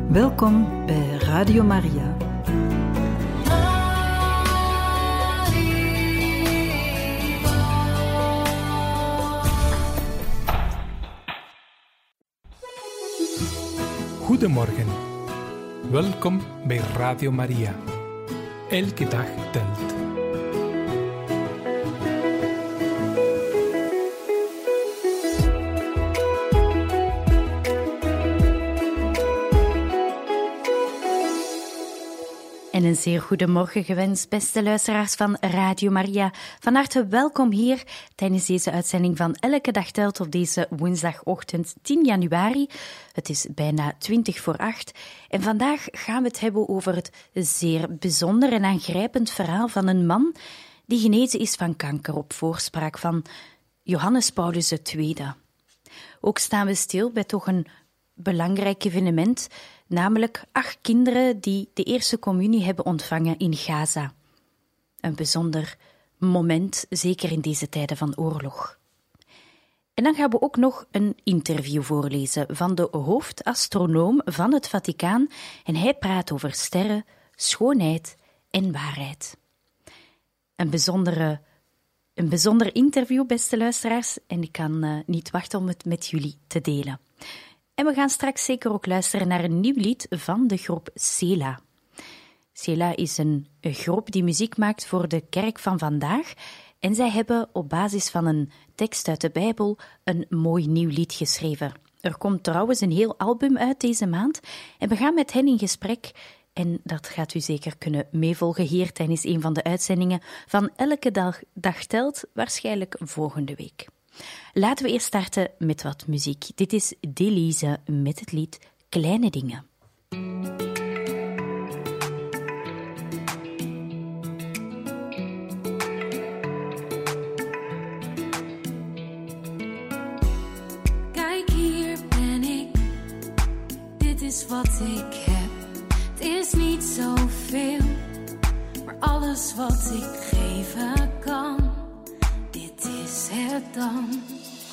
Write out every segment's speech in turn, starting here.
Welkom bij Radio Maria. Goedemorgen. Welkom bij Radio Maria. Elke dag telt. En een zeer goedemorgen gewenst, beste luisteraars van Radio Maria. Van harte welkom hier tijdens deze uitzending van Elke Dag Telt op deze woensdagochtend 10 januari. Het is bijna 7:20. En vandaag gaan we het hebben over het zeer bijzonder en aangrijpend verhaal van een man die genezen is van kanker op voorspraak van Johannes Paulus II. Ook staan we stil bij toch een belangrijk evenement, namelijk 8 kinderen die de eerste communie hebben ontvangen in Gaza. Een bijzonder moment, zeker in deze tijden van oorlog. En dan gaan we ook nog een interview voorlezen van de hoofdastronoom van het Vaticaan en hij praat over sterren, schoonheid en waarheid. Een bijzonder interview, beste luisteraars, en ik kan niet wachten om het met jullie te delen. En we gaan straks zeker ook luisteren naar een nieuw lied van de groep Sela. Sela is een groep die muziek maakt voor de kerk van vandaag. En zij hebben op basis van een tekst uit de Bijbel een mooi nieuw lied geschreven. Er komt trouwens een heel album uit deze maand. En we gaan met hen in gesprek. En dat gaat u zeker kunnen meevolgen hier tijdens een van de uitzendingen van Elke Dag Telt, waarschijnlijk volgende week. Laten we eerst starten met wat muziek. Dit is Delise met het lied Kleine Dingen. Kijk, hier ben ik. Dit is wat ik heb. Het is niet zoveel, maar alles wat ik geven kan. Is het dan?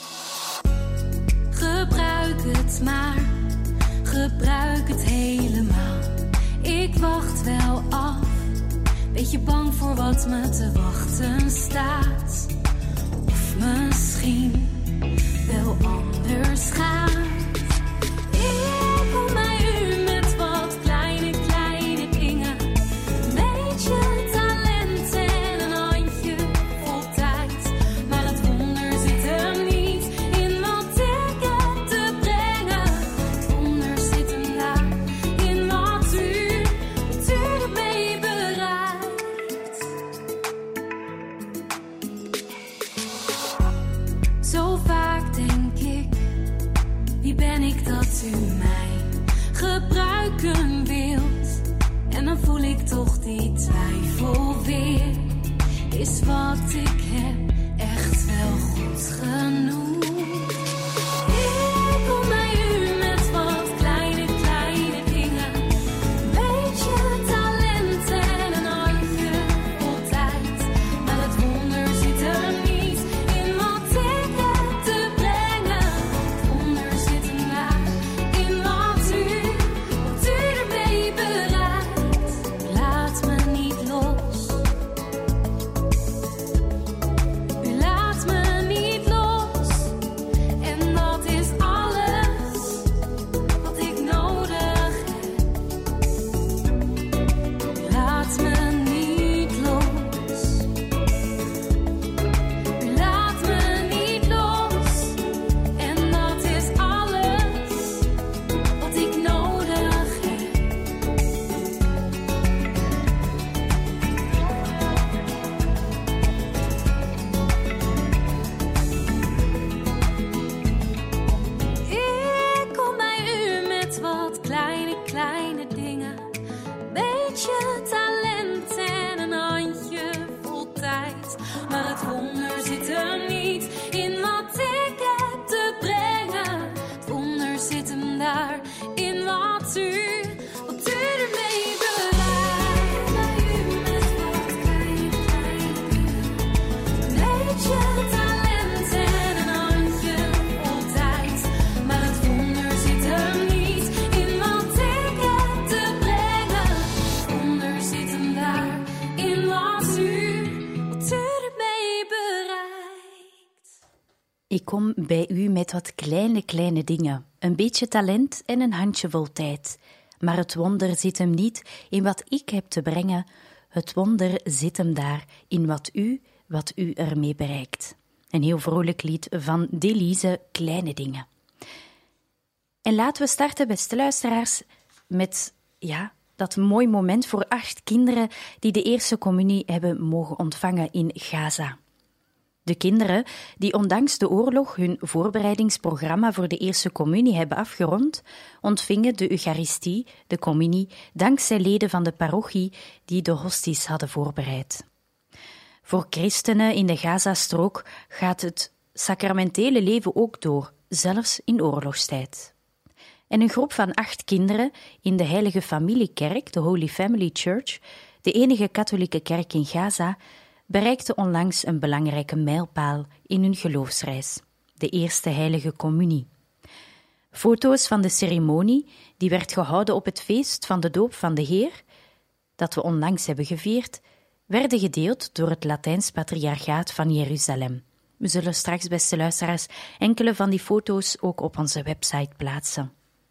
Gebruik het maar, gebruik het helemaal. Ik wacht wel af, beetje bang voor wat me te wachten staat. Of misschien wel anders gaat. Ik kom bij u met wat kleine dingen. Beetje dat u mij gebruiken wilt. En dan voel ik toch die twijfel weer. Is wat ik heb echt wel goed genoeg? Ik kom bij u met wat kleine dingen. Beetje talent en een handje vol tijd. Maar het wonder zit er niet in wat ik heb te brengen. Het wonder zit hem daar in wat u ermee bereikt. Laat me niet los. U laat me niet los. Ik kom bij u met wat kleine dingen, een beetje talent en een handjevol tijd. Maar het wonder zit hem niet in wat ik heb te brengen, het wonder zit hem daar in wat u ermee bereikt. Een heel vrolijk lied van Delise, Kleine Dingen. En laten we starten, beste luisteraars, met dat mooi moment voor 8 kinderen die de eerste communie hebben mogen ontvangen in Gaza. De kinderen die ondanks de oorlog hun voorbereidingsprogramma voor de eerste communie hebben afgerond, ontvingen de Eucharistie, de communie, dankzij leden van de parochie die de hosties hadden voorbereid. Voor christenen in de Gazastrook gaat het sacramentele leven ook door, zelfs in oorlogstijd. En een groep van 8 kinderen in de Heilige Familiekerk, de Holy Family Church, de enige katholieke kerk in Gaza, bereikte onlangs een belangrijke mijlpaal in hun geloofsreis, de eerste heilige communie. Foto's van de ceremonie, die werd gehouden op het feest van de doop van de Heer, dat we onlangs hebben gevierd, werden gedeeld door het Latijns Patriarchaat van Jeruzalem. We zullen straks, beste luisteraars, enkele van die foto's ook op onze website plaatsen.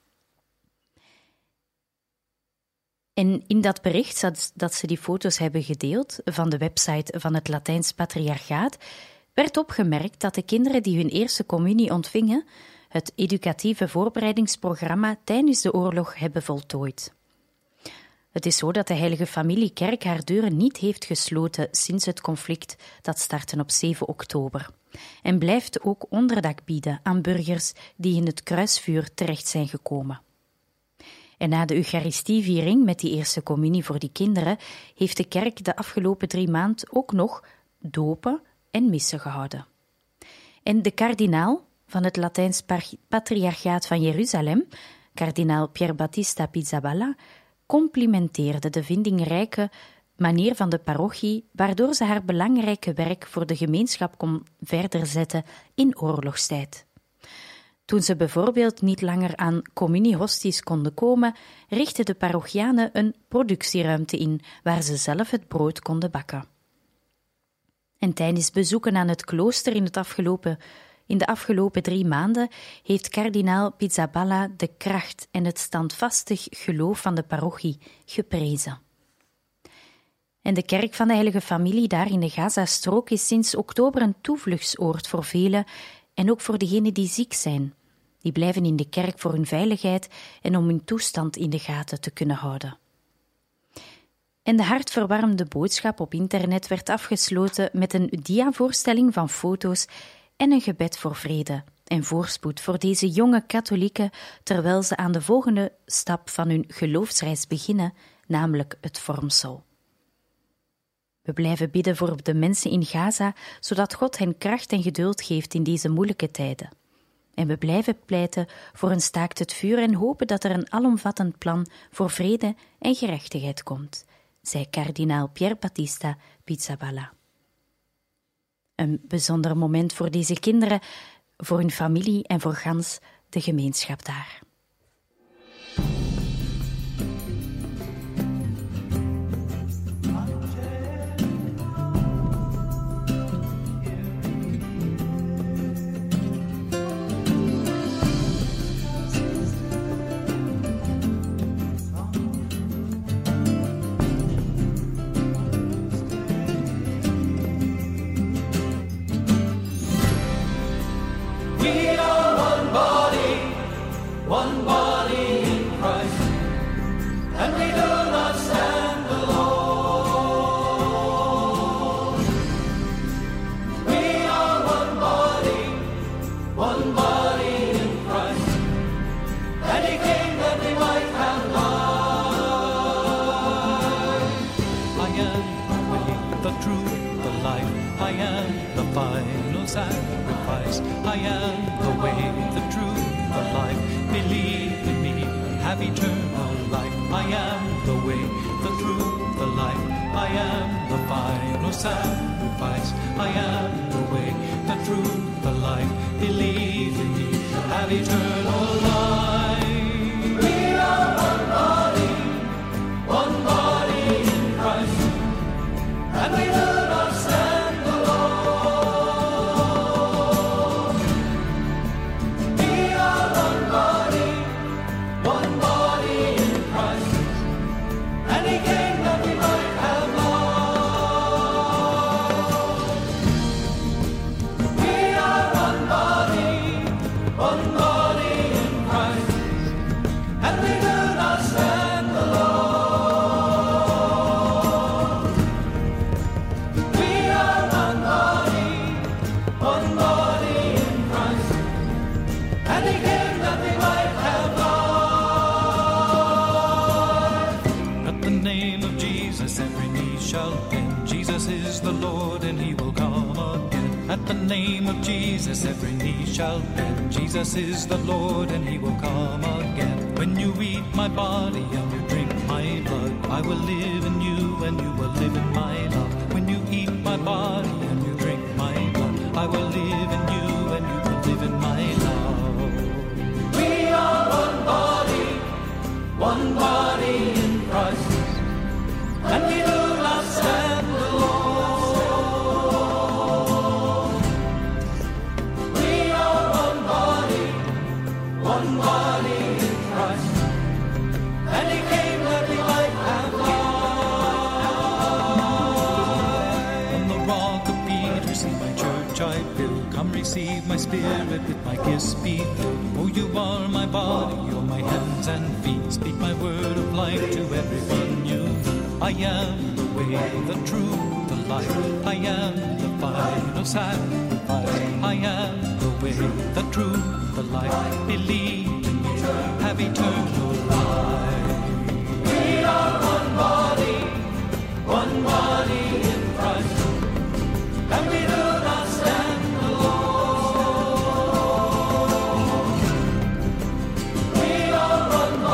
En in dat bericht dat ze die foto's hebben gedeeld van de website van het Latijns Patriarchaat, werd opgemerkt dat de kinderen die hun eerste communie ontvingen, het educatieve voorbereidingsprogramma tijdens de oorlog hebben voltooid. Het is zo dat de Heilige Familiekerk haar deuren niet heeft gesloten sinds het conflict dat startte op 7 oktober en blijft ook onderdak bieden aan burgers die in het kruisvuur terecht zijn gekomen. En na de Eucharistieviering met die eerste communie voor die kinderen heeft de kerk de afgelopen 3 maanden ook nog dopen en missen gehouden. En de kardinaal van het Latijns Patriarchaat van Jeruzalem, kardinaal Pier Battista Pizzaballa, complimenteerde de vindingrijke manier van de parochie, waardoor ze haar belangrijke werk voor de gemeenschap kon verder zetten in oorlogstijd. Toen ze bijvoorbeeld niet langer aan communiehosties konden komen, richtten de parochianen een productieruimte in, waar ze zelf het brood konden bakken. En tijdens bezoeken aan het klooster in de afgelopen 3 maanden heeft kardinaal Pizzaballa de kracht en het standvastig geloof van de parochie geprezen. En de kerk van de Heilige Familie daar in de Gazastrook is sinds oktober een toevluchtsoord voor velen en ook voor degenen die ziek zijn. Die blijven in de kerk voor hun veiligheid en om hun toestand in de gaten te kunnen houden. En de hartverwarmende boodschap op internet werd afgesloten met een diavoorstelling van foto's en een gebed voor vrede en voorspoed voor deze jonge katholieken, terwijl ze aan de volgende stap van hun geloofsreis beginnen, namelijk het vormsel. We blijven bidden voor de mensen in Gaza, zodat God hen kracht en geduld geeft in deze moeilijke tijden. En we blijven pleiten voor een staakt het vuur en hopen dat er een alomvattend plan voor vrede en gerechtigheid komt, zei kardinaal Pier Battista Pizzaballa. Een bijzonder moment voor deze kinderen, voor hun familie en voor gans de gemeenschap daar. One body in Christ, and we do not stand alone. We are one body in Christ, and He came that we might have life. I am the way, the truth, the life. I am the final sacrifice. I am the way, the truth, the life. Believe in me and have eternal life. I am the way, the truth, the life. I am the final sacrifice. I am the way, the truth, the life. Believe in me, have eternal life. We are one body in Christ, and we do not stand alone. Jesus, every knee shall bend. Jesus is the Lord and he will come again. When you eat my body and you drink my blood, I will live in you and you will live in my love. When you eat my body and you drink my blood, I will live in you and you will live in my love. We are one body in Christ, and we do not stand alone. We are one body in Christ, and he came that we might have life. On the rock of Peter, see my church I build. Come receive my spirit with my gifts be filled. Oh, you are my body, you're my hands and feet. Speak my word of life to everyone you meet. I am the way, the truth, the life. I am the final sacrifice. I am the way, the truth, the life. Believe in me, have eternal life. We are one body in Christ, and we do not stand alone. We are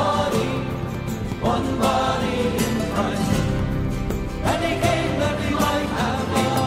one body in Christ, and he came that we might have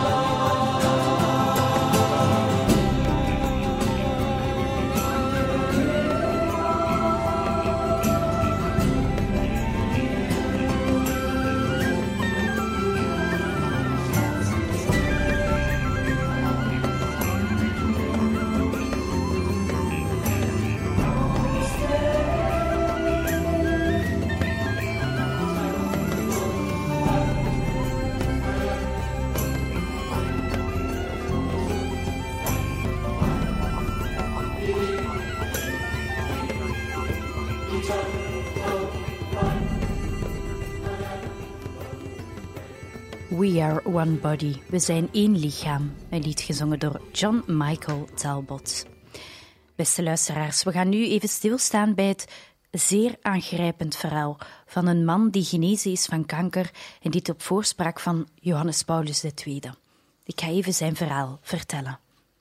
We are one body, we zijn één lichaam. Een lied gezongen door John Michael Talbot. Beste luisteraars, we gaan nu even stilstaan bij het zeer aangrijpend verhaal van een man die genezen is van kanker en dit op voorspraak van Johannes Paulus II. Ik ga even zijn verhaal vertellen.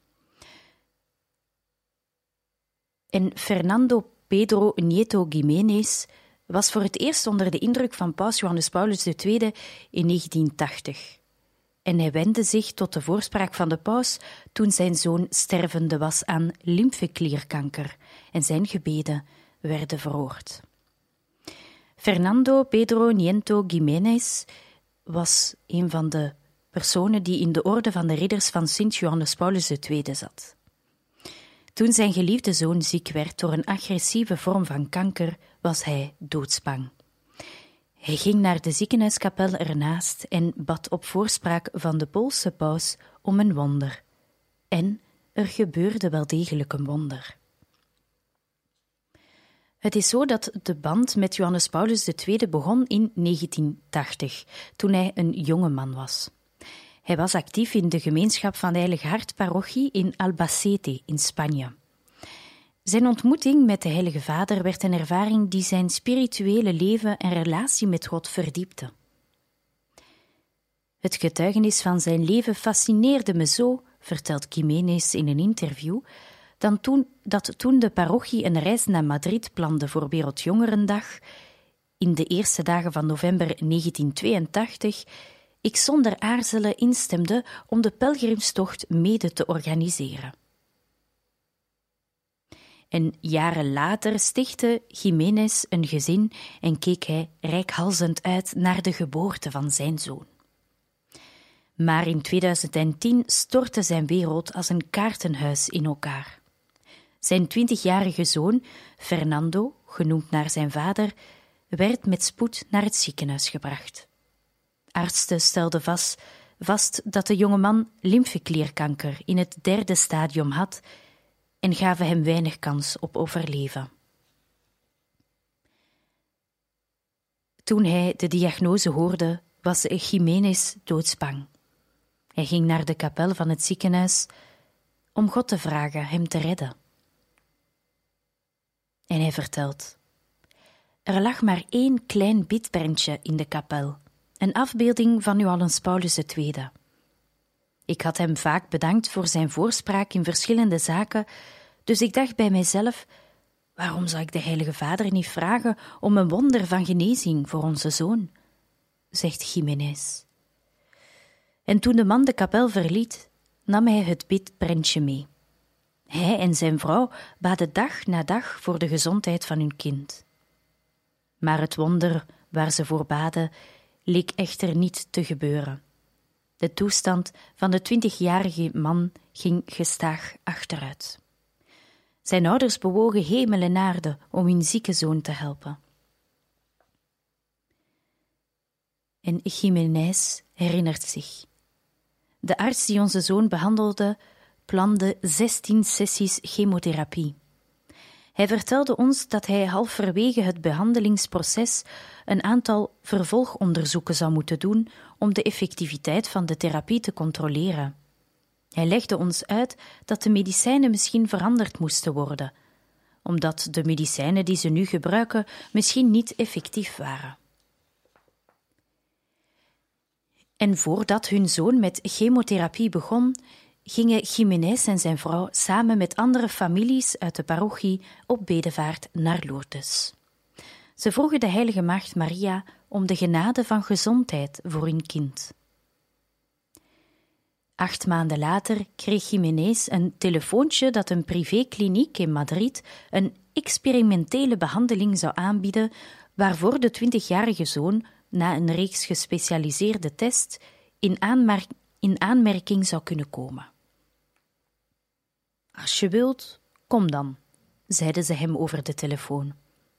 En Fernando Pedro Nieto Giménez was voor het eerst onder de indruk van paus Johannes Paulus II in 1980. En hij wendde zich tot de voorspraak van de paus toen zijn zoon stervende was aan lymfeklierkanker en zijn gebeden werden verhoord. Fernando Pedro Nieto Giménez was een van de personen die in de orde van de ridders van Sint Johannes Paulus II zat. Toen zijn geliefde zoon ziek werd door een agressieve vorm van kanker, was hij doodsbang. Hij ging naar de ziekenhuiskapel ernaast en bad op voorspraak van de Poolse paus om een wonder. En er gebeurde wel degelijk een wonder. Het is zo dat de band met Johannes Paulus II begon in 1980, toen hij een jonge man was. Hij was actief in de gemeenschap van de Heilige Hart-parochie in Albacete in Spanje. Zijn ontmoeting met de Heilige Vader werd een ervaring die zijn spirituele leven en relatie met God verdiepte. Het getuigenis van zijn leven fascineerde me zo, vertelt Giménez in een interview, dat toen de parochie een reis naar Madrid plande voor Wereldjongerendag, in de eerste dagen van november 1982, ik zonder aarzelen instemde om de pelgrimstocht mede te organiseren. En jaren later stichtte Giménez een gezin en keek hij reikhalzend uit naar de geboorte van zijn zoon. Maar in 2010 stortte zijn wereld als een kaartenhuis in elkaar. Zijn 20-jarige zoon, Fernando, genoemd naar zijn vader, werd met spoed naar het ziekenhuis gebracht. Artsen stelden vast dat de jongeman lymfeklierkanker in het 3e stadium had en gaven hem weinig kans op overleven. Toen hij de diagnose hoorde, was Giménez doodsbang. Hij ging naar de kapel van het ziekenhuis om God te vragen hem te redden. En hij vertelt: er lag maar 1 klein bidprentje in de kapel, een afbeelding van Johannes Paulus II. Ik had hem vaak bedankt voor zijn voorspraak in verschillende zaken, dus ik dacht bij mijzelf, waarom zou ik de Heilige Vader niet vragen om een wonder van genezing voor onze zoon? Zegt Jiménez. En toen de man de kapel verliet, nam hij het bidprentje mee. Hij en zijn vrouw baden dag na dag voor de gezondheid van hun kind. Maar het wonder waar ze voor baden leek echter niet te gebeuren. De toestand van de 20-jarige man ging gestaag achteruit. Zijn ouders bewogen hemel en aarde om hun zieke zoon te helpen. En Jiménez herinnert zich. De arts die onze zoon behandelde, plande 16 sessies chemotherapie. Hij vertelde ons dat hij halverwege het behandelingsproces een aantal vervolgonderzoeken zou moeten doen om de effectiviteit van de therapie te controleren. Hij legde ons uit dat de medicijnen misschien veranderd moesten worden, omdat de medicijnen die ze nu gebruiken misschien niet effectief waren. En voordat hun zoon met chemotherapie begon, gingen Jiménez en zijn vrouw samen met andere families uit de parochie op bedevaart naar Lourdes. Ze vroegen de heilige maagd Maria om de genade van gezondheid voor hun kind. 8 maanden later kreeg Jiménez een telefoontje dat een privékliniek in Madrid een experimentele behandeling zou aanbieden waarvoor de 20-jarige zoon na een reeks gespecialiseerde tests in aanmerking zou kunnen komen. Als je wilt, kom dan, zeiden ze hem over de telefoon.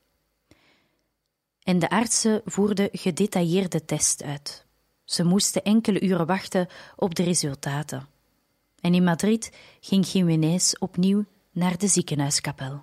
En de artsen voerden gedetailleerde tests uit. Ze moesten enkele uren wachten op de resultaten. En in Madrid ging Jiménez opnieuw naar de ziekenhuiskapel.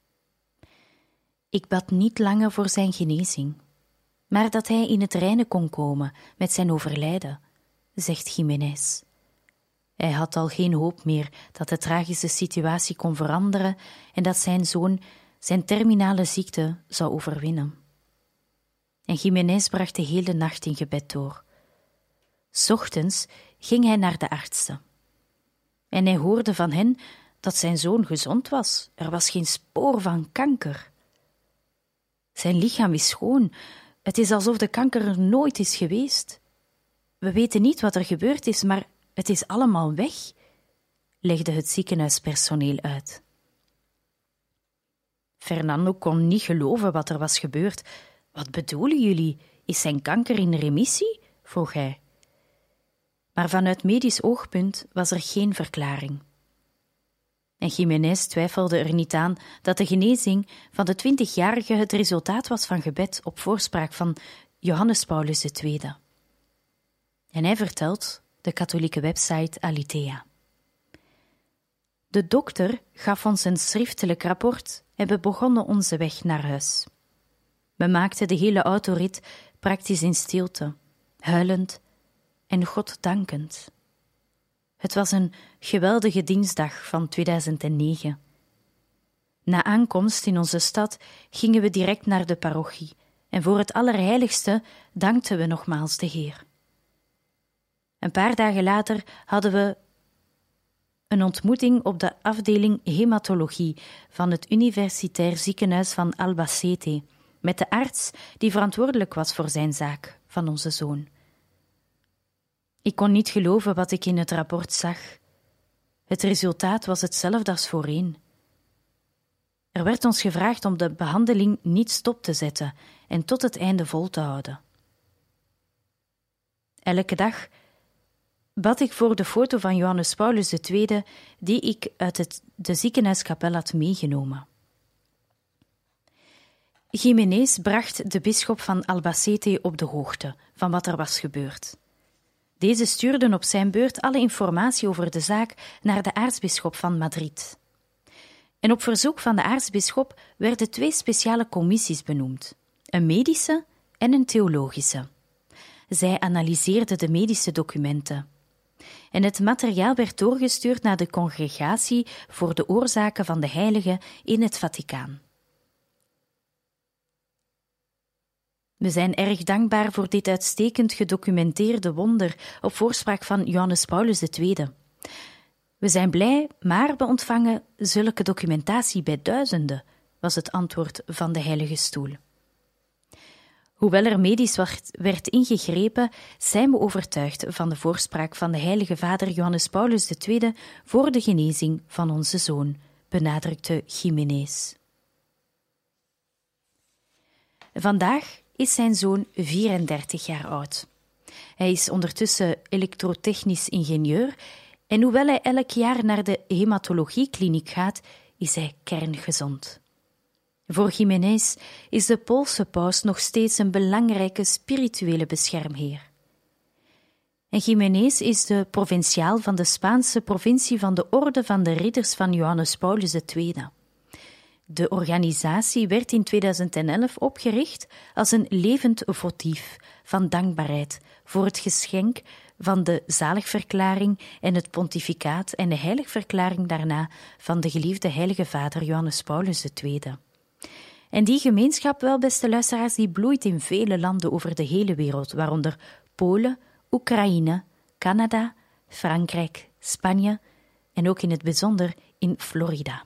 Ik bad niet langer voor zijn genezing, maar dat hij in het reine kon komen met zijn overlijden, zegt Jiménez. Hij had al geen hoop meer dat de tragische situatie kon veranderen en dat zijn zoon zijn terminale ziekte zou overwinnen. En Jiménez bracht de hele nacht in gebed door. 's Ochtends ging hij naar de artsen. En hij hoorde van hen dat zijn zoon gezond was. Er was geen spoor van kanker. Zijn lichaam is schoon. Het is alsof de kanker er nooit is geweest. We weten niet wat er gebeurd is, maar het is allemaal weg, legde het ziekenhuispersoneel uit. Fernando kon niet geloven wat er was gebeurd. Wat bedoelen jullie? Is zijn kanker in remissie? Vroeg hij. Maar vanuit medisch oogpunt was er geen verklaring. En Jiménez twijfelde er niet aan dat de genezing van de 20-jarige het resultaat was van gebed op voorspraak van Johannes Paulus II. En hij vertelt de katholieke website Aletheia. De dokter gaf ons een schriftelijk rapport en we begonnen onze weg naar huis. We maakten de hele autorit praktisch in stilte, huilend en God dankend. Het was een geweldige dinsdag van 2009. Na aankomst in onze stad gingen we direct naar de parochie en voor het Allerheiligste dankten we nogmaals de Heer. Een paar dagen later hadden we een ontmoeting op de afdeling hematologie van het Universitair Ziekenhuis van Albacete met de arts die verantwoordelijk was voor zijn zaak van onze zoon. Ik kon niet geloven wat ik in het rapport zag. Het resultaat was hetzelfde als voorheen. Er werd ons gevraagd om de behandeling niet stop te zetten en tot het einde vol te houden. Elke dag bad ik voor de foto van Johannes Paulus II die ik uit de ziekenhuiskapel had meegenomen. Jiménez bracht de bisschop van Albacete op de hoogte van wat er was gebeurd. Deze stuurde op zijn beurt alle informatie over de zaak naar de aartsbisschop van Madrid. En op verzoek van de aartsbisschop werden 2 speciale commissies benoemd, een medische en een theologische. Zij analyseerden de medische documenten. En het materiaal werd doorgestuurd naar de Congregatie voor de Oorzaken van de Heiligen in het Vaticaan. We zijn erg dankbaar voor dit uitstekend gedocumenteerde wonder op voorspraak van Johannes Paulus II. We zijn blij, maar we ontvangen zulke documentatie bij duizenden, was het antwoord van de Heilige Stoel. Hoewel er medisch werd ingegrepen, zijn we overtuigd van de voorspraak van de Heilige Vader Johannes Paulus II voor de genezing van onze zoon, benadrukte Jiménez. Vandaag is zijn zoon 34 jaar oud. Hij is ondertussen elektrotechnisch ingenieur en hoewel hij elk jaar naar de hematologiekliniek gaat, is hij kerngezond. Voor Jiménez is de Poolse paus nog steeds een belangrijke spirituele beschermheer. En Jiménez is de provinciaal van de Spaanse provincie van de Orde van de Ridders van Johannes Paulus II. De organisatie werd in 2011 opgericht als een levend votief van dankbaarheid voor het geschenk van de zaligverklaring en het pontificaat en de heiligverklaring daarna van de geliefde Heilige Vader Johannes Paulus II. En die gemeenschap, wel beste luisteraars, die bloeit in vele landen over de hele wereld, waaronder Polen, Oekraïne, Canada, Frankrijk, Spanje en ook in het bijzonder in Florida.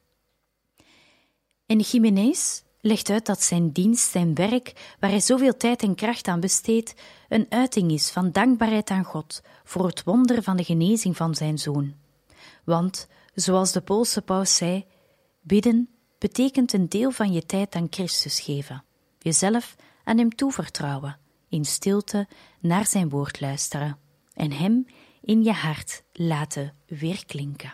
En Jiménez legt uit dat zijn dienst, zijn werk, waar hij zoveel tijd en kracht aan besteedt, een uiting is van dankbaarheid aan God voor het wonder van de genezing van zijn zoon. Want, zoals de Poolse paus zei, bidden betekent een deel van je tijd aan Christus geven, jezelf aan hem toevertrouwen, in stilte naar zijn woord luisteren en hem in je hart laten weerklinken.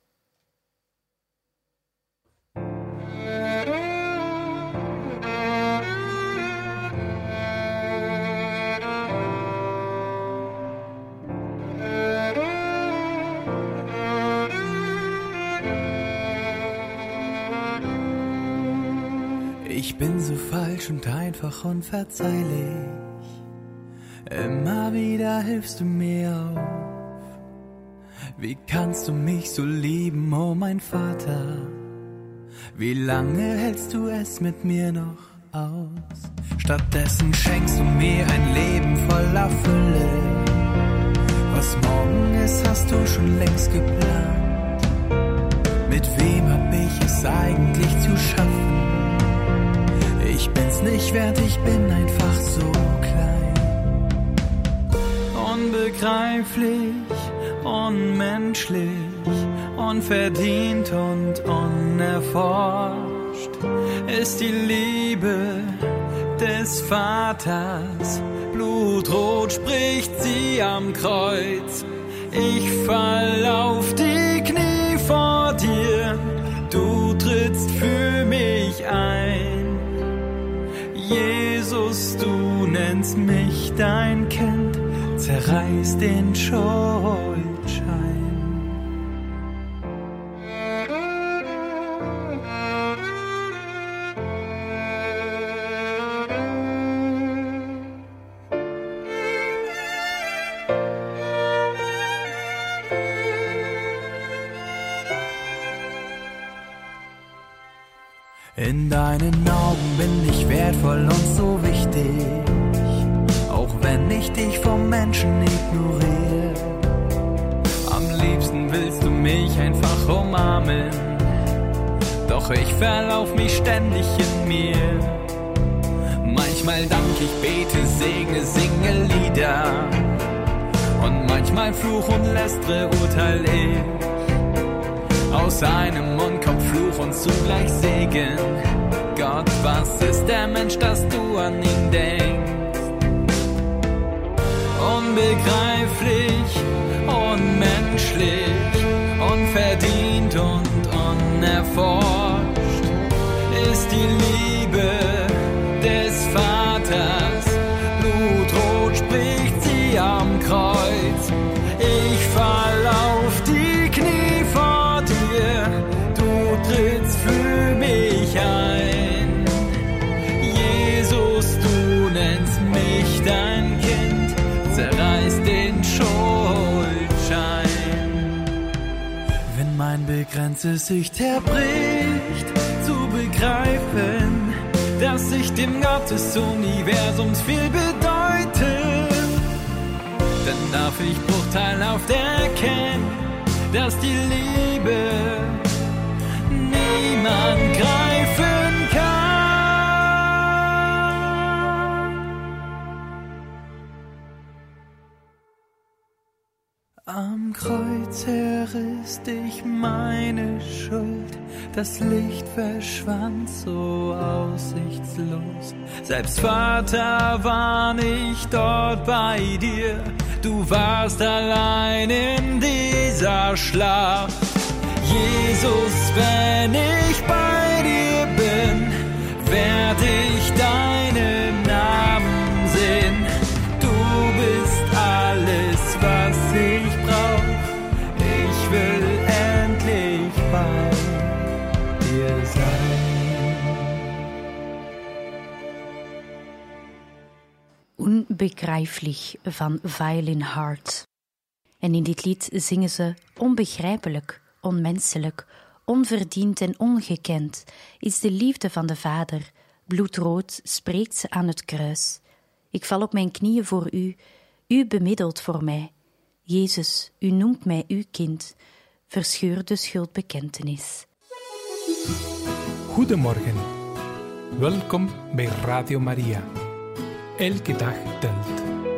Ich bin so falsch und einfach unverzeihlich. Immer wieder hilfst du mir auf. Wie kannst du mich so lieben, oh mein Vater? Wie lange hältst du es mit mir noch aus? Stattdessen schenkst du mir ein Leben voller Fülle. Was morgen ist, hast du schon längst geplant. Mit wem hab ich es eigentlich zu schaffen? Ich bin's nicht wert, ich bin einfach so klein. Unbegreiflich, unmenschlich, unverdient und unerforscht ist die Liebe des Vaters. Blutrot spricht sie am Kreuz. Ich fall auf die Knie vor dir, du trittst für mich ein. Jesus, du nennst mich dein Kind, zerreiß den Schuldschein. In deinen Augen bin ich wertvoll und so wichtig, auch wenn ich dich vom Menschen ignoriere. Am liebsten willst du mich einfach umarmen, doch ich verlauf mich ständig in mir. Manchmal dank ich, bete, segne, singe Lieder und manchmal fluch und lästere urteil ich. Aus einem Mund kommt Fluch und zugleich Segen. Gott, was ist der Mensch, dass du an ihn denkst? Unbegreiflich, unmenschlich, unverdient und unerforscht ist die Liebe des Vaters. Blutrot spricht sie am Kreuz. Ich fall auf die Knie vor dir, du trittst für mich ein. Jesus, du nennst mich dein Kind, zerreiß den Schuldschein. Wenn mein begrenztes Ich zerbricht, zu begreifen, dass ich dem Gott des Universums viel bedeute. Dann darf ich bruchteilhaft erkennen, dass die Liebe niemand greifen kann. Am Kreuz zerriss dich meine Schuld, das Licht verschwand so aussichtslos. Selbst Vater war nicht dort bei dir, du warst allein in dieser Schlacht. Jesus, wenn ich bei dir bin, werd ich deinen Namen singen. Du bist alles, was ich brauch. Ich will endlich bei dir sein. Onbegrijpelijk van Violin Heart. En in dit lied zingen ze onbegrijpelijk, onmenselijk, onverdiend en ongekend is de liefde van de Vader. Bloedrood spreekt ze aan het kruis. Ik val op mijn knieën voor u, u bemiddelt voor mij. Jezus, u noemt mij uw kind, verscheur de schuldbekentenis. Goedemorgen. Welkom bij Radio Maria. Elke dag telt.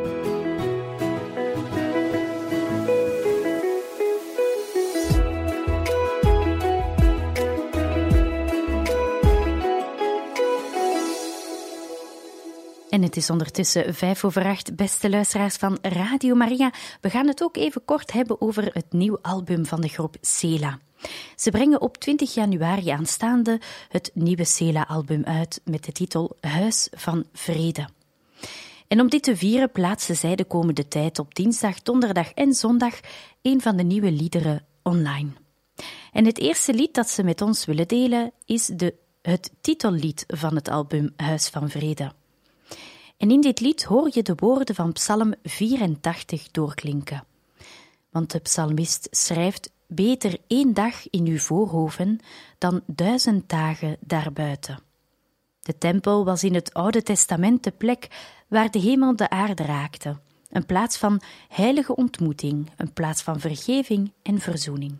En het is ondertussen 7:05, beste luisteraars van Radio Maria. We gaan het ook even kort hebben over het nieuwe album van de groep Sela. Ze brengen op 20 januari aanstaande het nieuwe Sela-album uit met de titel Huis van Vrede. En om dit te vieren plaatsen zij de komende tijd op dinsdag, donderdag en zondag een van de nieuwe liederen online. En het eerste lied dat ze met ons willen delen is het titellied van het album Huis van Vrede. En in dit lied hoor je de woorden van Psalm 84 doorklinken. Want de psalmist schrijft: beter 1 dag in uw voorhoven dan 1000 dagen daarbuiten. De tempel was in het Oude Testament de plek waar de hemel de aarde raakte, een plaats van heilige ontmoeting, een plaats van vergeving en verzoening.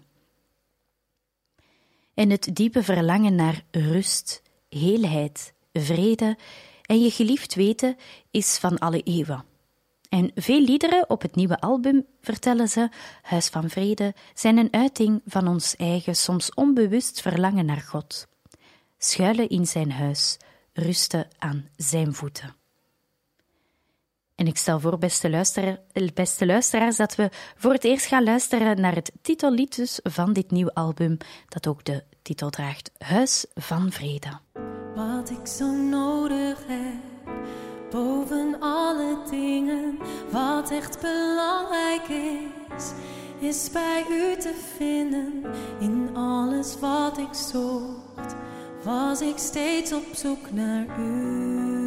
En het diepe verlangen naar rust, heelheid, vrede en je geliefd weten is van alle eeuwen. En veel liederen op het nieuwe album, vertellen ze, Huis van Vrede, zijn een uiting van ons eigen, soms onbewust verlangen naar God. Schuilen in zijn huis, rusten aan zijn voeten. En ik stel voor, beste luisteraars, dat we voor het eerst gaan luisteren naar het titellied dus van dit nieuwe album, dat ook de titel draagt, Huis van Vrede. Wat ik zo nodig heb, boven alle dingen, wat echt belangrijk is bij u te vinden. In alles wat ik zocht, was ik steeds op zoek naar u.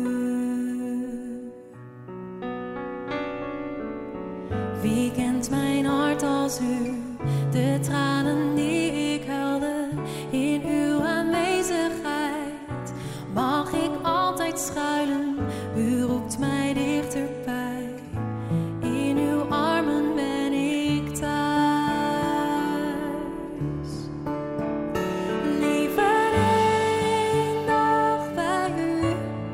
Wie kent mijn hart als u, de tranen die ik huilde in uw aanwezigheid, mag ik altijd schuilen, u roept mij dichterbij, in uw armen ben ik thuis. Liever 1 dag bij u,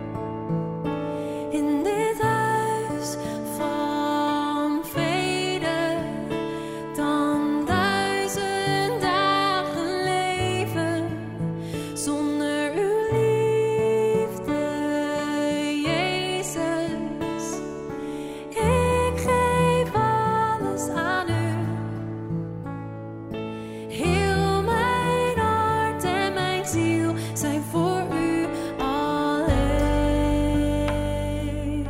in dit huis van vrede, dan 1000 dagen leven zonder uw liefde, Jezus. Ik geef alles aan u, heel mijn hart en mijn ziel zijn voor u alleen.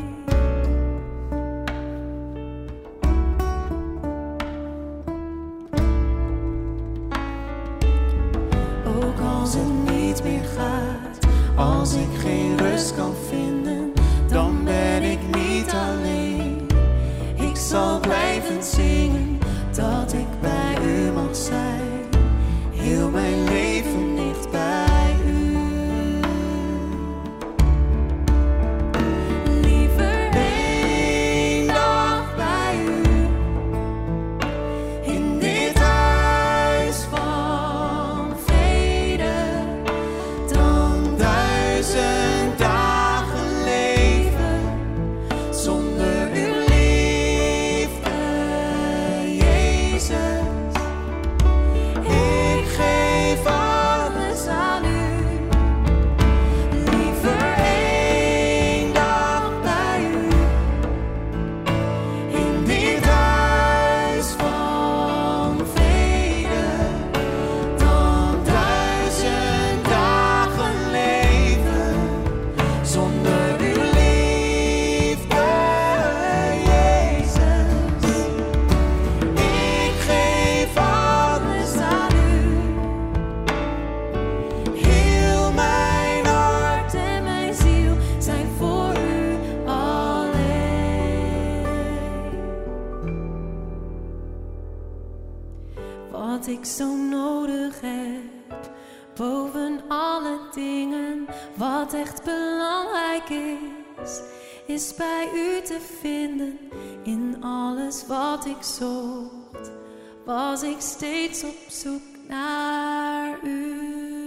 Ook als het niet meer gaat, als ik geen rust kan vinden, dan ben ik niet alleen. Ik zal blijven zingen dat ik bij u mag zijn, heel mijn leven ligt bij u. ik zo nodig heb. Boven alle dingen, wat echt belangrijk is bij u te vinden. In alles wat ik zocht, was ik steeds op zoek naar u.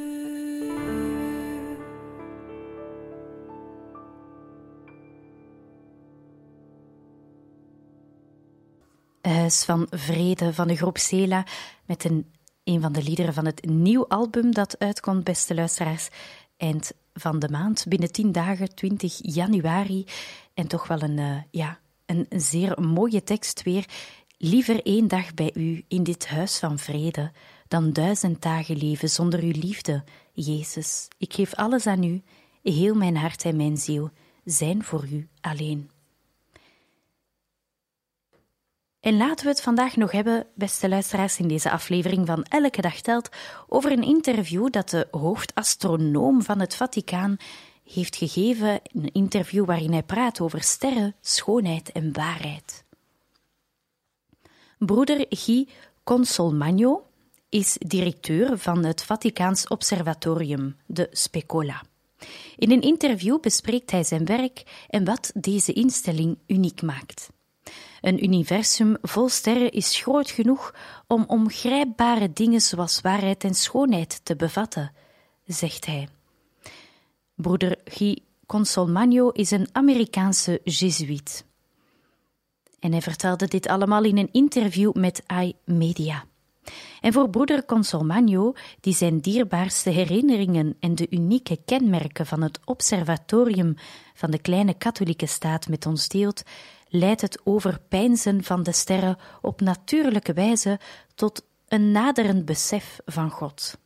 Huis van Vrede van de groep Sela met een van de liederen van het nieuw album dat uitkomt, beste luisteraars, eind van de maand, binnen 10 dagen, 20 januari. En toch wel een zeer mooie tekst weer. Liever 1 dag bij u in dit huis van vrede dan 1000 dagen leven zonder uw liefde. Jezus, ik geef alles aan u, heel mijn hart en mijn ziel zijn voor u alleen. En laten we het vandaag nog hebben, beste luisteraars, in deze aflevering van Elke Dag Telt, over een interview dat de hoofdastronoom van het Vaticaan heeft gegeven. Een interview waarin hij praat over sterren, schoonheid en waarheid. Broeder Guy Consolmagno is directeur van het Vaticaans Observatorium, de Specola. In een interview bespreekt hij zijn werk en wat deze instelling uniek maakt. Een universum vol sterren is groot genoeg om ongrijpbare dingen zoals waarheid en schoonheid te bevatten, zegt hij. Broeder Guy Consolmagno is een Amerikaanse Jezuïet. En hij vertelde dit allemaal in een interview met iMedia. En voor broeder Consolmagno, die zijn dierbaarste herinneringen en de unieke kenmerken van het observatorium van de kleine katholieke staat met ons deelt, leidt het overpeinzen van de sterren op natuurlijke wijze tot een naderend besef van God.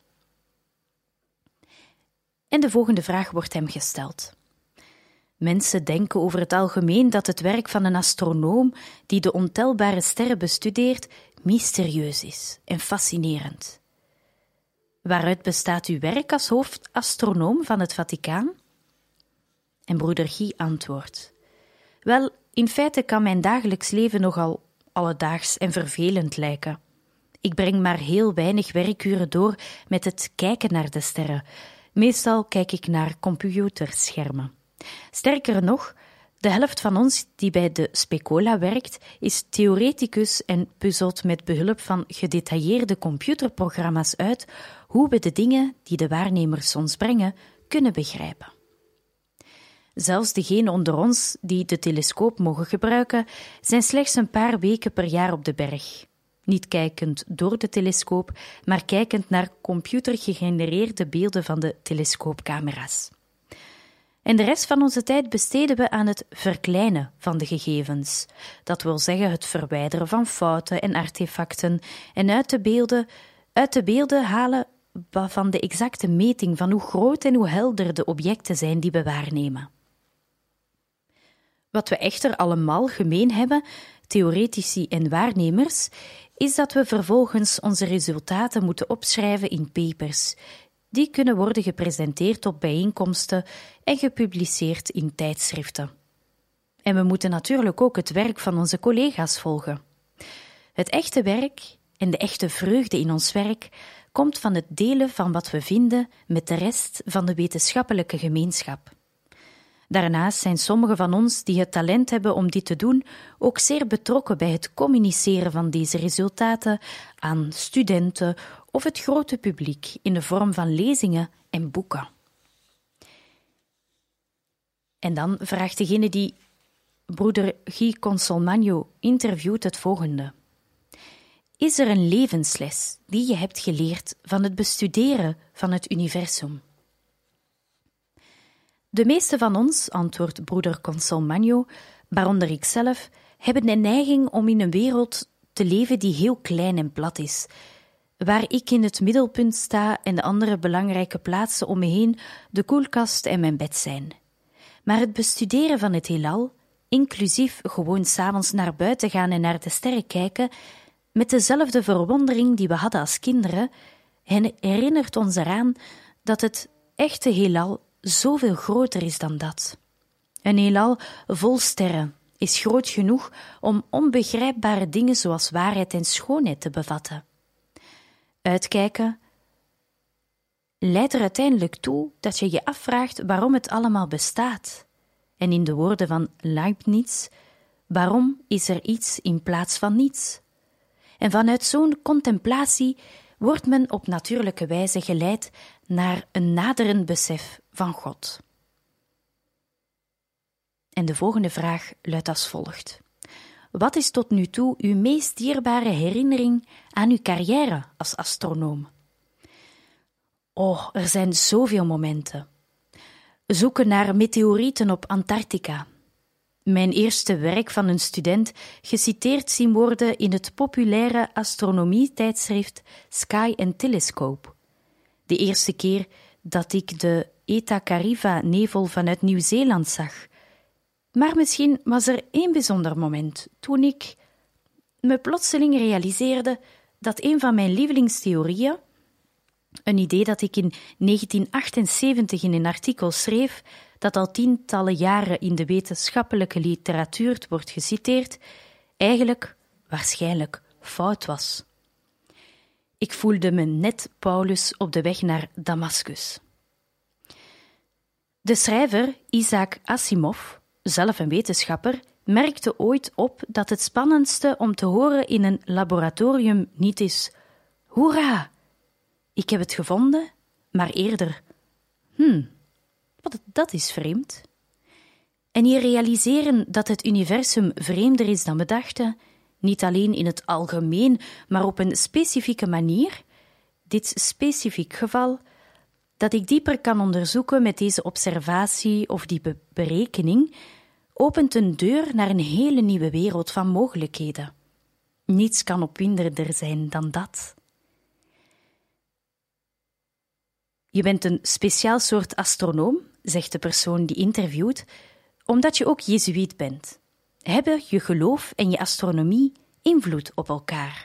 En de volgende vraag wordt hem gesteld. Mensen denken over het algemeen dat het werk van een astronoom die de ontelbare sterren bestudeert mysterieus is en fascinerend. Waaruit bestaat uw werk als hoofdastronoom van het Vaticaan? En broeder Guy antwoordt: Wel, in feite kan mijn dagelijks leven nogal alledaags en vervelend lijken. Ik breng maar heel weinig werkuren door met het kijken naar de sterren. Meestal kijk ik naar computerschermen. Sterker nog, de helft van ons die bij de Specola werkt, is theoreticus en puzzelt met behulp van gedetailleerde computerprogramma's uit hoe we de dingen die de waarnemers ons brengen kunnen begrijpen. Zelfs degenen onder ons die de telescoop mogen gebruiken, zijn slechts een paar weken per jaar op de berg. Niet kijkend door de telescoop, maar kijkend naar computergegenereerde beelden van de telescoopcamera's. En de rest van onze tijd besteden we aan het verkleinen van de gegevens. Dat wil zeggen het verwijderen van fouten en artefacten en uit de beelden halen van de exacte meting van hoe groot en hoe helder de objecten zijn die we waarnemen. Wat we echter allemaal gemeen hebben, theoretici en waarnemers, is dat we vervolgens onze resultaten moeten opschrijven in papers. Die kunnen worden gepresenteerd op bijeenkomsten en gepubliceerd in tijdschriften. En we moeten natuurlijk ook het werk van onze collega's volgen. Het echte werk en de echte vreugde in ons werk komt van het delen van wat we vinden met de rest van de wetenschappelijke gemeenschap. Daarnaast zijn sommigen van ons die het talent hebben om dit te doen ook zeer betrokken bij het communiceren van deze resultaten aan studenten of het grote publiek in de vorm van lezingen en boeken. En dan vraagt degene die broeder Guy Consolmagno interviewt het volgende. Is er een levensles die je hebt geleerd van het bestuderen van het universum? De meeste van ons, antwoordt broeder Consolmagno, waaronder ikzelf, hebben de neiging om in een wereld te leven die heel klein en plat is, waar ik in het middelpunt sta en de andere belangrijke plaatsen om me heen de koelkast en mijn bed zijn. Maar het bestuderen van het heelal, inclusief gewoon 's avonds naar buiten gaan en naar de sterren kijken, met dezelfde verwondering die we hadden als kinderen, herinnert ons eraan dat het echte heelal zoveel groter is dan dat. Een heelal vol sterren is groot genoeg om onbegrijpbare dingen zoals waarheid en schoonheid te bevatten. Uitkijken leidt er uiteindelijk toe dat je je afvraagt waarom het allemaal bestaat. En in de woorden van Leibniz, waarom is er iets in plaats van niets? En vanuit zo'n contemplatie wordt men op natuurlijke wijze geleid naar een naderend besef van God. En de volgende vraag luidt als volgt. Wat is tot nu toe uw meest dierbare herinnering aan uw carrière als astronoom? Oh, er zijn zoveel momenten. Zoeken naar meteorieten op Antarctica. Mijn eerste werk van een student geciteerd zien worden in het populaire astronomietijdschrift Sky and Telescope. De eerste keer dat ik de Eta Cariva-nevel vanuit Nieuw-Zeeland zag. Maar misschien was er één bijzonder moment toen ik me plotseling realiseerde dat een van mijn lievelingstheorieën, een idee dat ik in 1978 in een artikel schreef, dat al tientallen jaren in de wetenschappelijke literatuur wordt geciteerd, eigenlijk waarschijnlijk fout was. Ik voelde me net Paulus op de weg naar Damascus. De schrijver Isaac Asimov, zelf een wetenschapper, merkte ooit op dat het spannendste om te horen in een laboratorium niet is hoera, ik heb het gevonden, maar eerder dat is vreemd. En hier realiseren dat het universum vreemder is dan we dachten, niet alleen in het algemeen, maar op een specifieke manier, dit specifiek geval, dat ik dieper kan onderzoeken met deze observatie of die berekening, opent een deur naar een hele nieuwe wereld van mogelijkheden. Niets kan opwinderder zijn dan dat. Je bent een speciaal soort astronoom, zegt de persoon die interviewt, omdat je ook jezuïet bent. Hebben je geloof en je astronomie invloed op elkaar?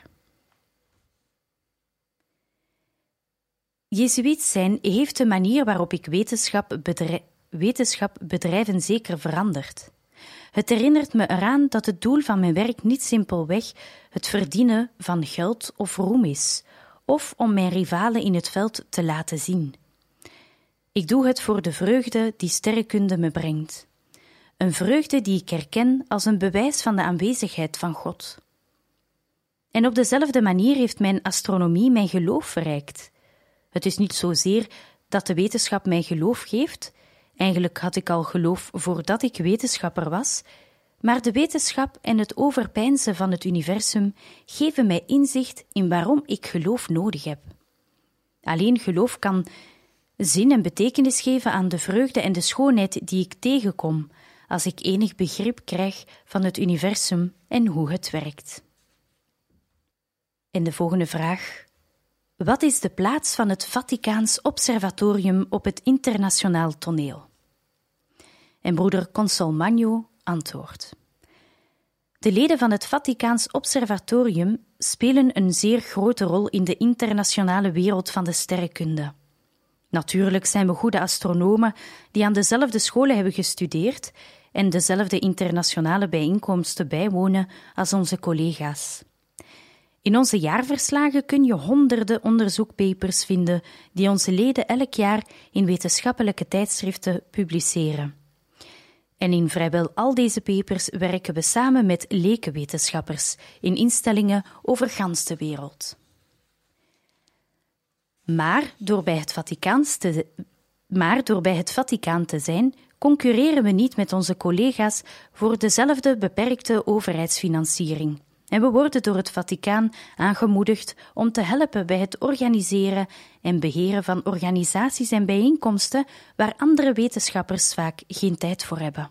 Jezuïet zijn heeft de manier waarop ik wetenschap bedrijven zeker veranderd. Het herinnert me eraan dat het doel van mijn werk niet simpelweg het verdienen van geld of roem is, of om mijn rivalen in het veld te laten zien. Ik doe het voor de vreugde die sterrenkunde me brengt. Een vreugde die ik herken als een bewijs van de aanwezigheid van God. En op dezelfde manier heeft mijn astronomie mijn geloof verrijkt. Het is niet zozeer dat de wetenschap mij geloof geeft, eigenlijk had ik al geloof voordat ik wetenschapper was, maar de wetenschap en het overpeinzen van het universum geven mij inzicht in waarom ik geloof nodig heb. Alleen geloof kan zin en betekenis geven aan de vreugde en de schoonheid die ik tegenkom, als ik enig begrip krijg van het universum en hoe het werkt. En de volgende vraag. Wat is de plaats van het Vaticaans Observatorium op het internationaal toneel? En broeder Consolmagno antwoordt. De leden van het Vaticaans Observatorium spelen een zeer grote rol in de internationale wereld van de sterrenkunde. Natuurlijk zijn we goede astronomen die aan dezelfde scholen hebben gestudeerd en dezelfde internationale bijeenkomsten bijwonen als onze collega's. In onze jaarverslagen kun je honderden onderzoekpapers vinden die onze leden elk jaar in wetenschappelijke tijdschriften publiceren. En in vrijwel al deze papers werken we samen met lekenwetenschappers in instellingen over gans de wereld. Maar door bij het Vaticaan te zijn, concurreren we niet met onze collega's voor dezelfde beperkte overheidsfinanciering. En we worden door het Vaticaan aangemoedigd om te helpen bij het organiseren en beheren van organisaties en bijeenkomsten waar andere wetenschappers vaak geen tijd voor hebben.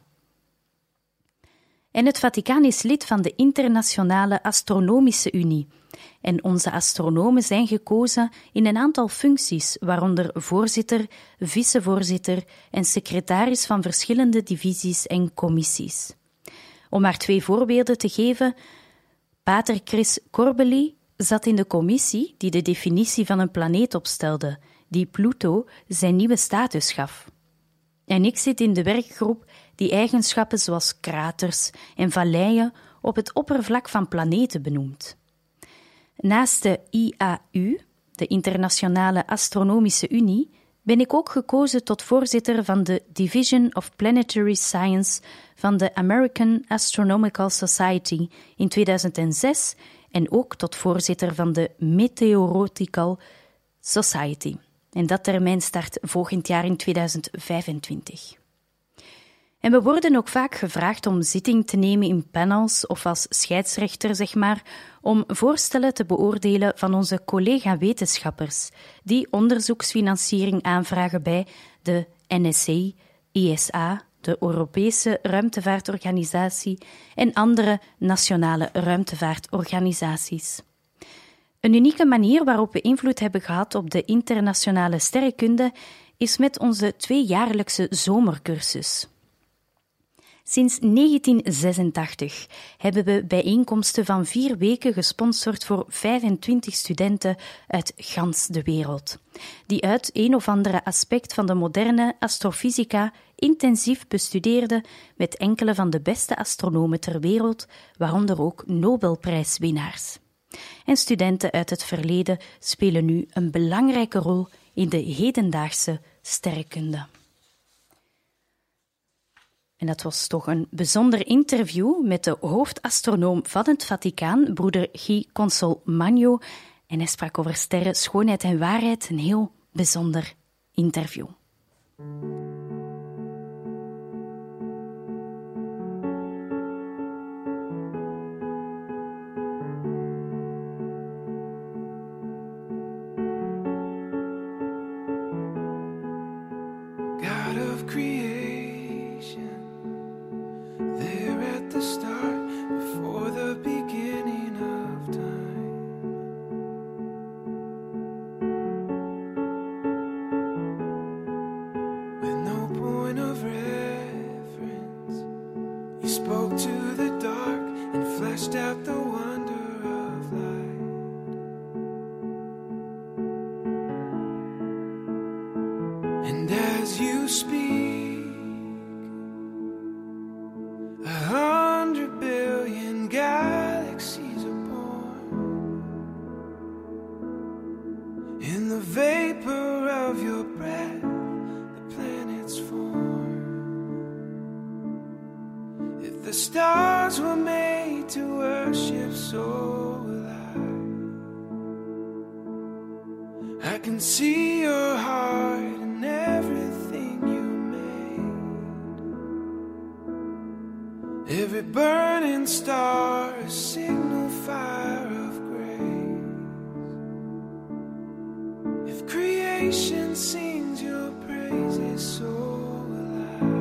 En het Vaticaan is lid van de Internationale Astronomische Unie. En onze astronomen zijn gekozen in een aantal functies, waaronder voorzitter, vicevoorzitter en secretaris van verschillende divisies en commissies. Om maar 2 voorbeelden te geven, Pater Chris Corbely zat in de commissie die de definitie van een planeet opstelde, die Pluto zijn nieuwe status gaf. En ik zit in de werkgroep die eigenschappen zoals kraters en valleien op het oppervlak van planeten benoemt. Naast de IAU, de Internationale Astronomische Unie, ben ik ook gekozen tot voorzitter van de Division of Planetary Science van de American Astronomical Society in 2006 en ook tot voorzitter van de Meteorological Society. En dat termijn start volgend jaar in 2025. En we worden ook vaak gevraagd om zitting te nemen in panels of als scheidsrechter, om voorstellen te beoordelen van onze collega-wetenschappers die onderzoeksfinanciering aanvragen bij de NSA, ESA, de Europese Ruimtevaartorganisatie en andere nationale ruimtevaartorganisaties. Een unieke manier waarop we invloed hebben gehad op de internationale sterrenkunde is met onze 2-jaarlijkse zomercursus. Sinds 1986 hebben we bijeenkomsten van 4 weken gesponsord voor 25 studenten uit gans de wereld, die uit een of andere aspect van de moderne astrofysica intensief bestudeerden met enkele van de beste astronomen ter wereld, waaronder ook Nobelprijswinnaars. En studenten uit het verleden spelen nu een belangrijke rol in de hedendaagse sterrenkunde. En dat was toch een bijzonder interview met de hoofdastronoom van het Vaticaan, broeder Guy Consolmagno. En hij sprak over sterren, schoonheid en waarheid. Een heel bijzonder interview. God of creation, there at the start, before the beginning of time. With no point of reference, you spoke to the dark and fleshed out the wonder of light. And as you speak, 100 billion galaxies are born. In the vapor of your breath, the planets form. If the stars were made to worship, so will I. I can see your heart in everything you made. Every burning star, a signal fire of grace. If creation sings your praises, so will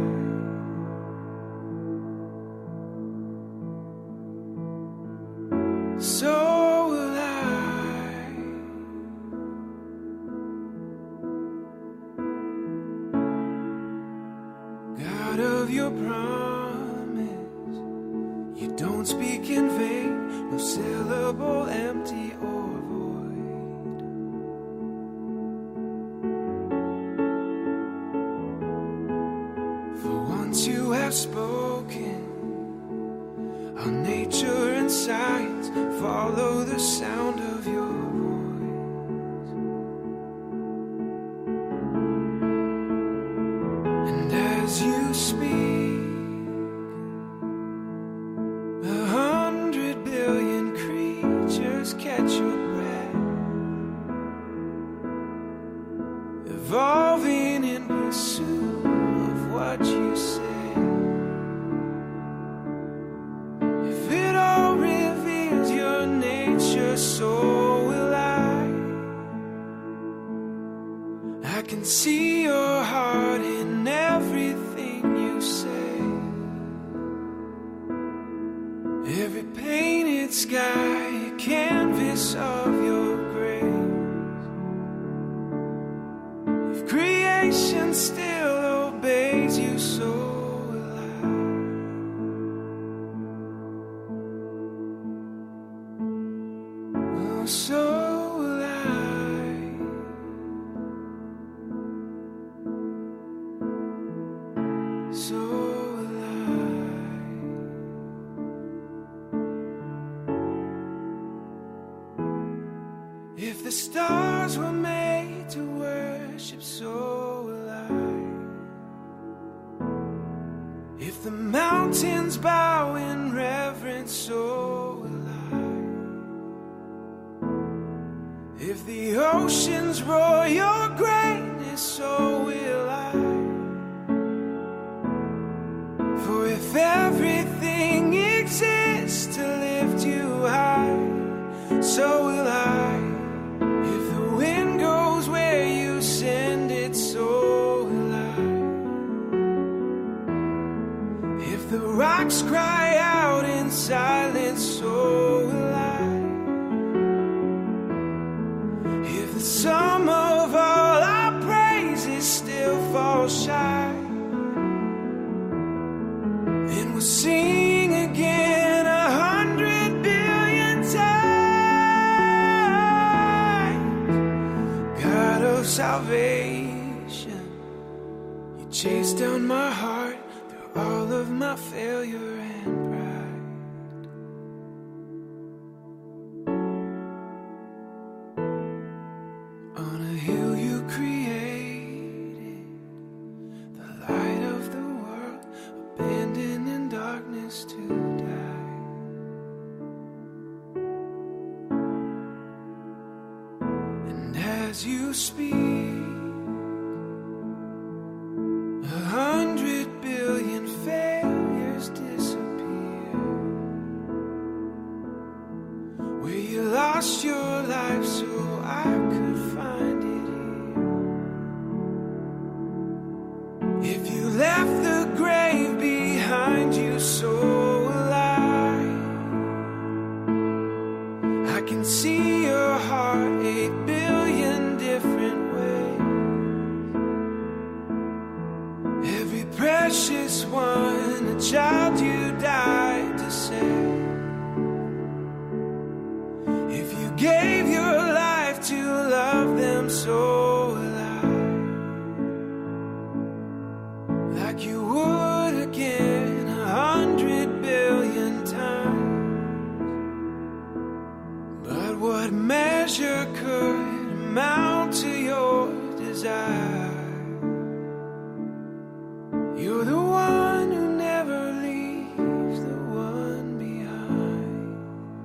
I. So will I. God of your promise, you don't speak in vain, no syllable empty or void. For once you have spoken, all nature and science follow the sound of your voice. And as you speak, 100 billion creatures catch your breath, evolving in pursuit of what you said. If it all reveals your nature, so will I. I can see your heart in everything you say. Every painted sky, a canvas of your grace. If creation still obeys you, so will I. Oh, so will I. So will I. If the stars worship, so will I. If the mountains bow in reverence, so will I. If the oceans roar your greatness, so will I. For if everything exists to lift you high, so will I. If the wind goes where you send it, so will I. If the rocks cry out in silence, so will I. If the sum of all our praises still falls shy, then we'll sing again 100 billion times. God of salvation, you chased down my heart through all of my failure and pride. On a hill you created, the light of the world, abandoned in darkness to die. And as you speak, 100 billion failures disappear. Where you lost your life so I could find it here. If you left the grave behind you, so will I. I can see your heart 8 billion different ways. Every precious one, a child you died to save. If you gave your life to love them, so will I. Like you would again 100 billion times. But what measure could amount to your desire? You're the one who never leaves the one behind.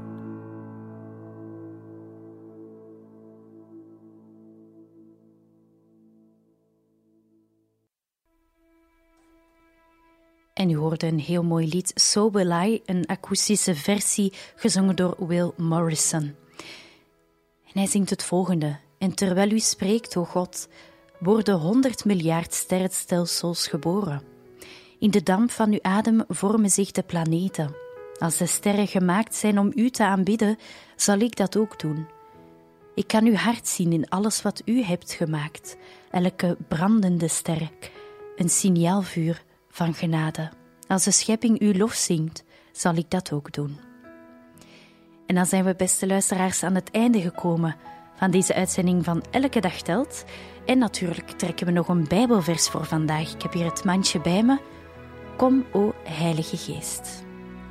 En u hoorde een heel mooi lied, So Will I, een akoestische versie gezongen door Will Morrison. En hij zingt het volgende. En terwijl u spreekt, o God, worden 100 miljard sterrenstelsels geboren. In de damp van uw adem vormen zich de planeten. Als de sterren gemaakt zijn om u te aanbidden, zal ik dat ook doen. Ik kan uw hart zien in alles wat u hebt gemaakt. Elke brandende ster, een signaalvuur van genade. Als de schepping uw lof zingt, zal ik dat ook doen. En dan zijn we, beste luisteraars, aan het einde gekomen van deze uitzending van Elke Dag Telt. En natuurlijk trekken we nog een Bijbelvers voor vandaag. Ik heb hier het mandje bij me. Kom, o Heilige Geest.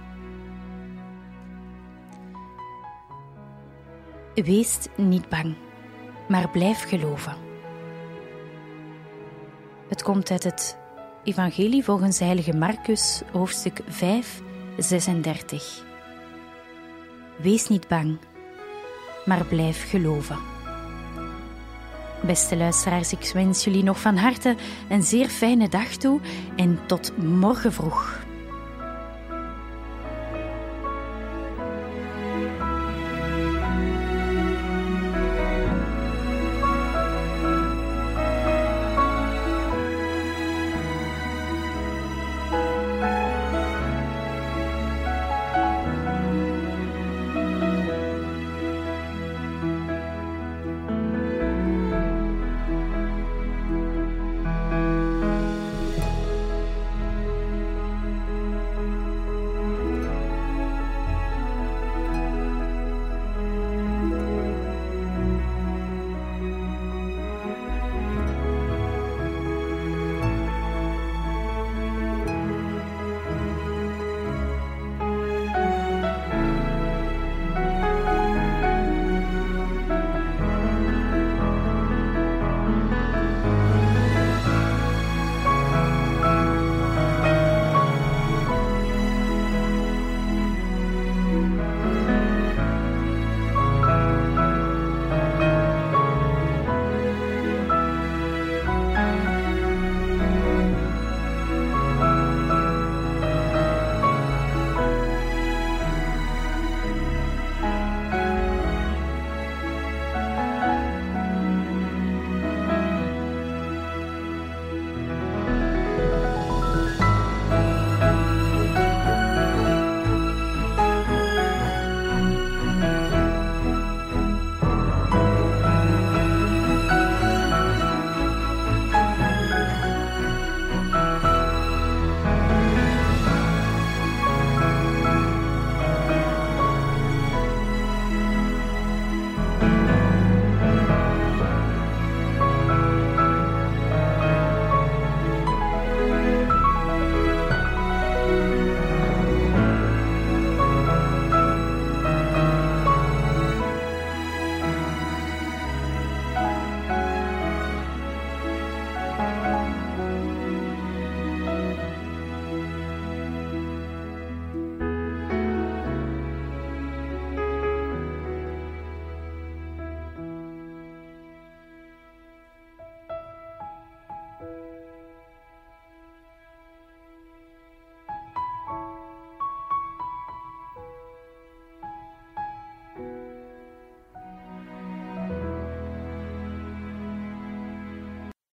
Wees niet bang, maar blijf geloven. Het komt uit het Evangelie volgens heilige Marcus, hoofdstuk 5, 36. Wees niet bang, maar blijf geloven. Beste luisteraars, ik wens jullie nog van harte een zeer fijne dag toe en tot morgen vroeg.